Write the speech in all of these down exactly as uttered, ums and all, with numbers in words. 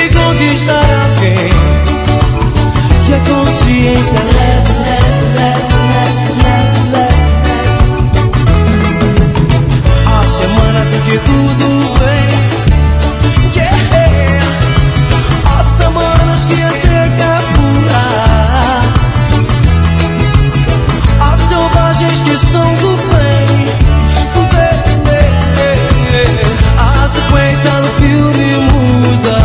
de conquistar alguém. E a consciência leve, leve, leve, leve, leve, leve. Há semanas em que tudo vem, yeah. Há semanas que a seca pura. Há selvagens que são do bem, a sequência do filme muda.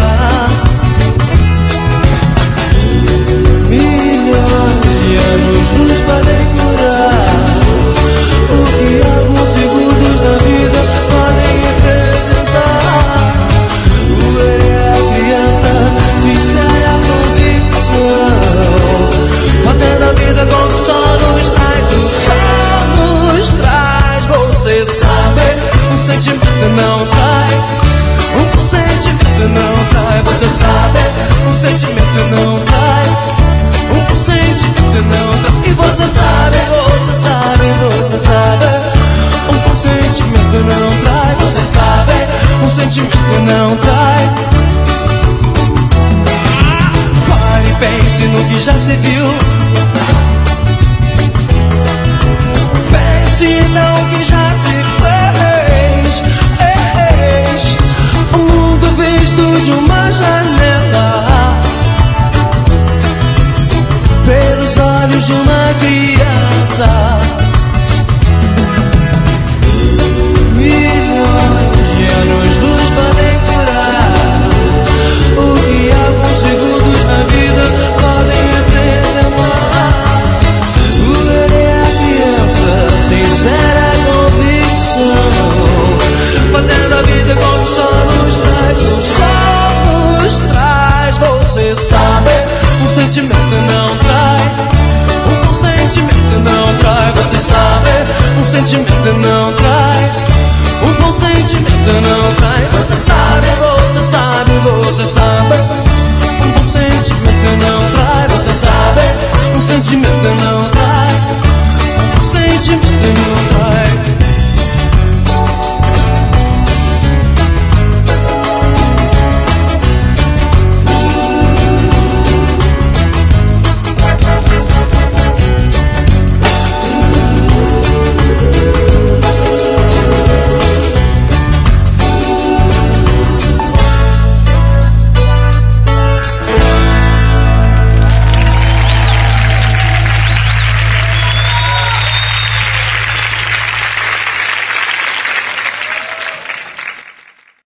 Milhões de anos nos podem curar o que alguns segundos da vida podem representar. O é a criança, sincera convicção, fazendo a vida como o sol nos traz. O sol nos traz, você sabe, o sentimento não trai. Um sentimento não trai, você sabe, um sentimento não trai. Um sentimento não trai. E você sabe, você sabe, você sabe. Um sentimento não trai, você sabe, um sentimento não trai. Pare e pense no que já se viu. Pense no que já se fez. O mundo visto de uma janela, pelos olhos de uma criança. Milhões de anos luz podem curar o que alguns segundos na vida podem representar. O ver é a criança, sincera convicção, fazendo a vida como o sol nos traz. O sol nos traz, você sabe, um sentimento não trai. Um sentimento não trai, você sabe, um sentimento não trai. Um sentimento não trai, você sabe, você sabe, você sabe.